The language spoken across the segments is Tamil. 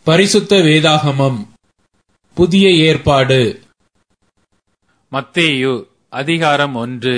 பரிசுத்த வேதாகமம் புதிய ஏற்பாடு மத்தேயு அதிகாரம் 1.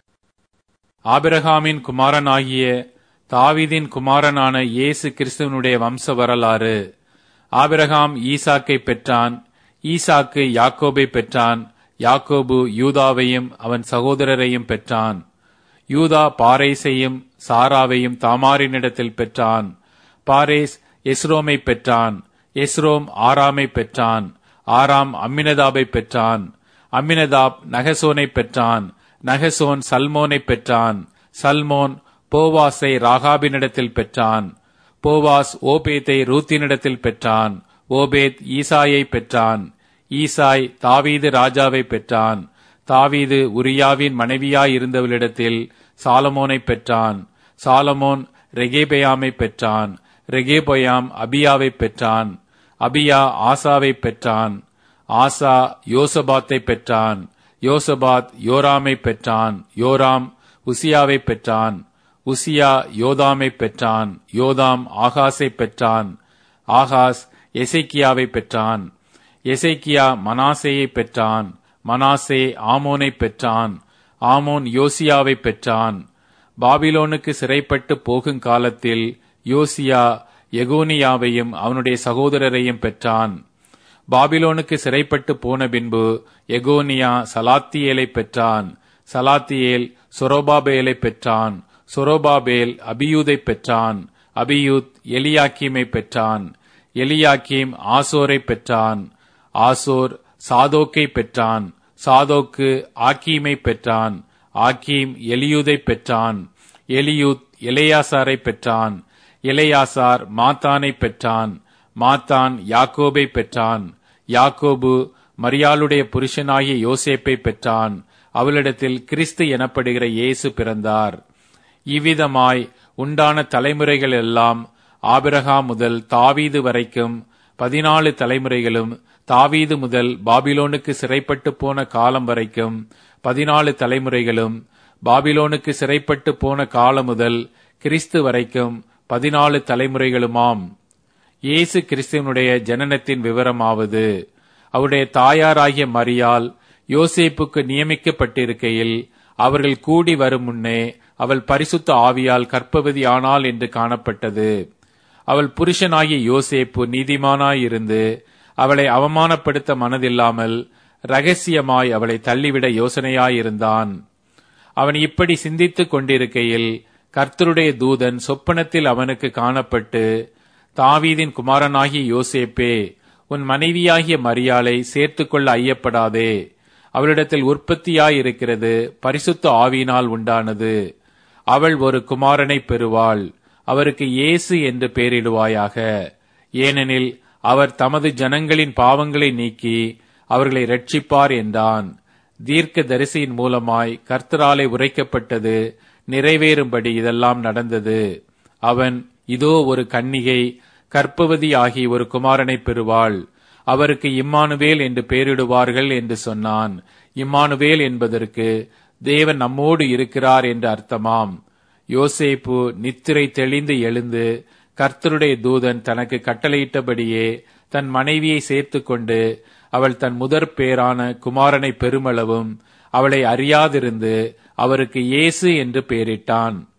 ஆபிரகாமின் குமாரனாகிய தாவீதின் குமாரனான இயேசு கிறிஸ்துவனுடைய வம்ச வரலாறு. ஆபிரகாம் ஈசாக்கை பெற்றான், ஈசாக்கு யாக்கோபை பெற்றான், யாக்கோபு யூதாவையும் அவன் சகோதரரையும் பெற்றான். யூதா பாரேசையும் சாராவையும் தாமாரினிடத்தில் பெற்றான். பாரேஸ் எஸ்ரோமை பெற்றான். எஸ்ரோம் ஆராமை பெற்றான். ஆராம் அம்மினதாபை பெற்றான். அம்மினதாப் நகசோனை பெற்றான். நகசோன் சல்மோனை பெற்றான். சல்மோன் போவாசை ராகாபினிடத்தில் பெற்றான். போவாஸ் ஓபேத்தை ரூத்தினிடத்தில் பெற்றான். ஓபேத் ஈசாயை பெற்றான். ஈசாய் தாவீது ராஜாவை பெற்றான். தாவீது உரியாவின் மனைவியாயிருந்தவளிடத்தில் சாலமோனை பெற்றான். சாலமோன் ரெகேபெயாமை பெற்றான். ரெகேபொயாம் அபியாவை பெற்றான். அபியா ஆசாவை பெற்றான். ஆசா யோசபாத்தை பெற்றான். யோசபாத் யோராமை பெற்றான். யோராம் உசியாவை பெற்றான். உசியா யோதாமை பெற்றான். யோதாம் ஆகாஸை பெற்றான். ஆகாஸ் எசேக்கியாவை பெற்றான். எசேக்கியா மனாசேயை பெற்றான். மனாசே ஆமோனை பெற்றான். ஆமோன் யோசியாவை பெற்றான். பாபிலோனுக்கு சிறைப்பட்டு போகும் காலத்தில் யோசியா எகோனியாவையும் அவனுடைய சகோதரரையும் பெற்றான். பாபிலோனுக்கு சிறைப்பட்டு போன பின்பு எகோனியா சலாத்தியேலை பெற்றான். சலாத்தியேல் சொரோபாபேலை பெற்றான். சொரோபாபேல் அபியூதை பெற்றான். அபியூத் எலியாக்கீமை பெற்றான். எலியாக்கீம் ஆசோரை பெற்றான். ஆசோர் சாதோக்கை பெற்றான். சாதோக்கு ஆக்கீமை பெற்றான். ஆக்கீம் எலியூதை பெற்றான். எலியூத் எலெயாசாரை பெற்றான். எலெயாசார் மாத்தானை பெற்றான். மாத்தான் யாக்கோபை பெற்றான். யாக்கோபு மரியாளுடைய புருஷனாகிய யோசேப்பை பெற்றான். அவளிடத்தில் கிறிஸ்து எனப்படுகிற இயேசு பிறந்தார். இவ்விதமாய் உண்டான தலைமுறைகள் எல்லாம் ஆபிரகாம் முதல் தாவீது வரைக்கும் 14 தலைமுறைகளும், தாவீது முதல் பாபிலோனுக்கு சிறைப்பட்டு போன காலம் வரைக்கும் 14 தலைமுறைகளும், பாபிலோனுக்கு சிறைப்பட்டு போன காலம் முதல் கிறிஸ்து வரைக்கும் 14 தலைமுறைகளுமாம். இயேசு கிறிஸ்துவனுடைய ஜனனத்தின் விவரமாவது, அவருடைய தாயாராகிய மரியாள் யோசேப்புக்கு நியமிக்கப்பட்டிருக்கையில் அவர்கள் கூடி வரும் முன்னே அவள் பரிசுத்த ஆவியால் கர்ப்பவதி ஆனாள் என்று காணப்பட்டது. அவள் புருஷனாகிய யோசேப்பு நீதிமானாயிருந்து அவளை அவமானப்படுத்த மனதில்லாமல் இரகசியமாய் அவளை தள்ளிவிட யோசனையாயிருந்தான். அவன் இப்படி சிந்தித்துக் கொண்டிருக்கையில் கர்த்தருடைய தூதன் சொப்பனத்தில் அவனுக்கு காணப்பட்டு, தாவீதின் குமாரனாகிய யோசேப்பே, உன் மனைவியாகிய மரியாளை சேர்த்துக்கொள்ள ஐயப்படாதே. அவளிடத்தில் உற்பத்தியாயிருக்கிறது பரிசுத்த ஆவியினால் உண்டானது. அவள் ஒரு குமாரனை பெறுவாள். அவருக்கு இயேசு என்று பெயரிடுவாயாக. ஏனெனில் அவர் தமது ஜனங்களின் பாவங்களை நீக்கி அவர்களை இரட்சிப்பார் என்றான். தீர்க்க தரிசியின் மூலமாய் கர்த்தராலே உரைக்கப்பட்டது நிறைவேறும்படி இதெல்லாம் நடந்தது. அவன், இதோ ஒரு கன்னிகை கர்ப்பவதி ஆகி ஒரு குமாரனை பெறுவாள். அவருக்கு இம்மானுவேல் என்று பெயரிடுவார்கள் என்று சொன்னான். இம்மானுவேல் என்பதற்கு தேவன் நம்மோடு இருக்கிறார் என்று அர்த்தமாம். யோசேப்பு நித்திரை தெளிந்து எழுந்து கர்த்தருடைய தூதன் தனக்கு கட்டளையிட்டபடியே தன் மனைவியை சேர்த்துக்கொண்டு அவள் தன் முதற் பேரான குமாரனை பெருமளவும் அவளை அறியாதிருந்து அவருக்கு இயேசு என்று பெயரிட்டான்.